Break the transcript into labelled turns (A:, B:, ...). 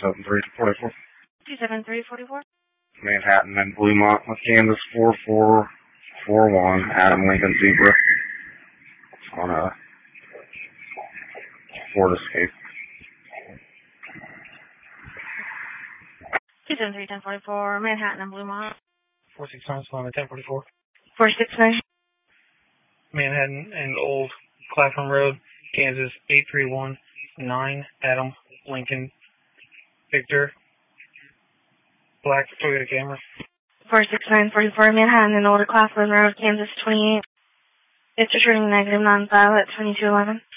A: 27344.
B: 27344.
A: Manhattan and Bluemont, Kansas 4441. Adam Lincoln Zebra on a Ford Escape.
B: 273-1044, Manhattan and Bluemont.
C: 469, Salama 1044.
B: 469.
C: Manhattan and Old Clapham Road, Kansas 8319, Adam Lincoln Victor. Black Toyota Camry.
B: 469-44, Manhattan and Old Clapham Road, Kansas 28. It's returning negative non-file at 2211.